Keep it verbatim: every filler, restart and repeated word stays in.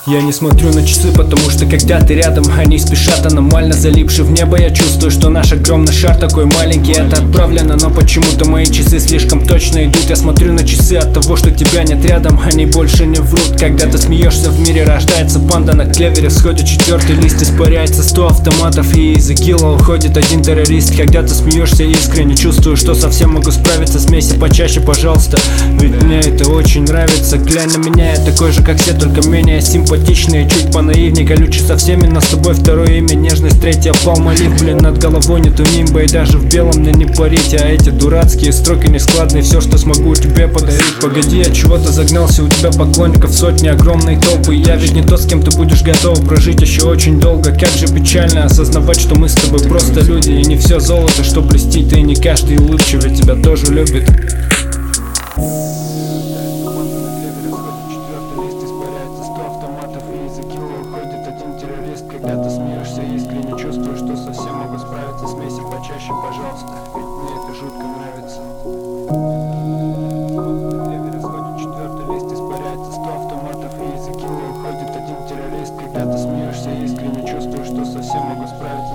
Я не смотрю на часы, потому что когда ты рядом, они спешат аномально, залипши в небо. Я чувствую, что наш огромный шар такой маленький. Это отправлено, но почему-то мои часы слишком точно идут. Я смотрю на часы от того, что тебя нет рядом, они больше не врут. Когда ты смеешься, в мире рождается панда. На клевере всходит четвертый лист, испаряется сто автоматов, и из игила уходит один террорист. Когда ты смеешься искренне, чувствую, что совсем могу справиться. Смейся почаще, пожалуйста, ведь мне это очень нравится. Глянь на меня, я такой же, как все, только менее симпатичный, чуть понаивней, колючий со всеми, но с тобой второе имя, нежность третья, палмолив. Блин, над головой нету нимба, и даже в белом мне не парить. А эти дурацкие строки нескладные, все, что смогу тебе подарить. Погоди, я чего-то загнался, у тебя поклонников сотни, огромной толпы. Я ведь не тот, с кем ты будешь готов прожить еще очень долго. Как же печально осознавать, что мы с тобой просто люди, и не все золото, что блестит, и не каждый улыбчивый тебя тоже любит. Когда ты смеешься искренне, чувствую, что совсем могу справиться. Смейся почаще, пожалуйста, ведь мне это жутко нравится. На клевере сходит четвертый лист, испаряется сто автоматов, и из игила уходит один террорист. Когда ты смеешься искренне, чувствую, что совсем могу справиться.